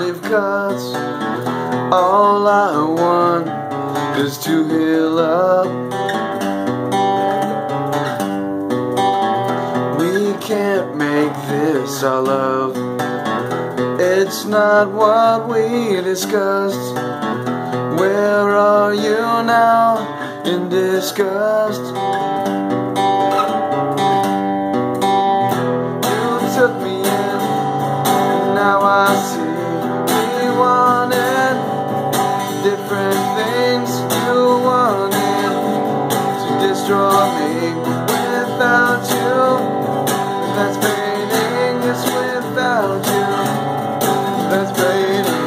we've got. All I want is to heal up. We can't make this our love. It's not what we discussed. Where are you now in disgust? You took me in, now I see we wanted different things. You wanted to destroy me without you. That's fading, it's without you. That's fading.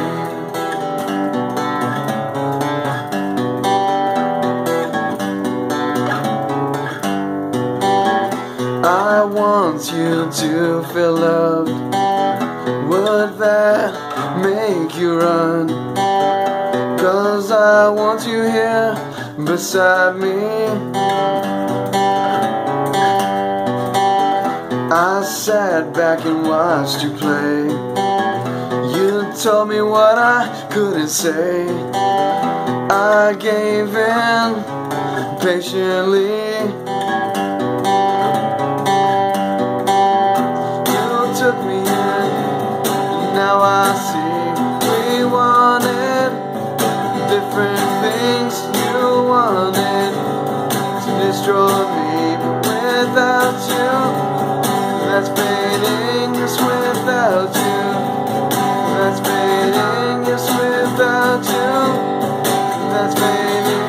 I want you to feel loved. Would that make you run? 'Cause I want you here beside me. I sat back and watched you play. You told me what I couldn't say. I gave in patiently. Took me in, now I see we wanted different things. You wanted to destroy me, but without you, that's fading, it's without you. That's fading, it's without you. That's fading.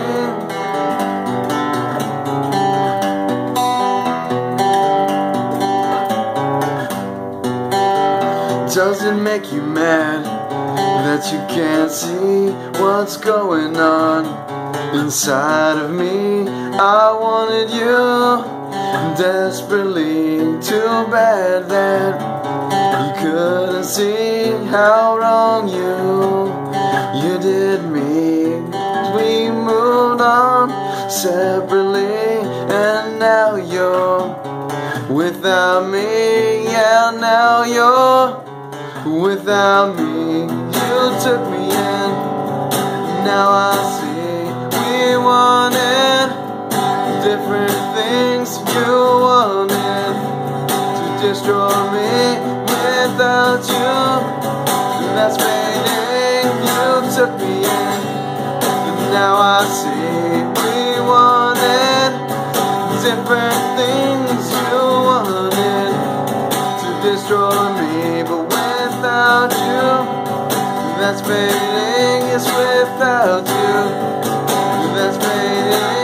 Does it make you mad that you can't see what's going on inside of me? I wanted you desperately, too bad that you couldn't see how wrong you did me. We moved on separately, and now you're without me. Yeah, now you're without me. You took me in, now I see we wanted different things. You wanted to destroy me without you. That's fading. You took me in, now I see we wanted different things. You wanted to destroy me, but without you, that's fading, it's without you, that's fading.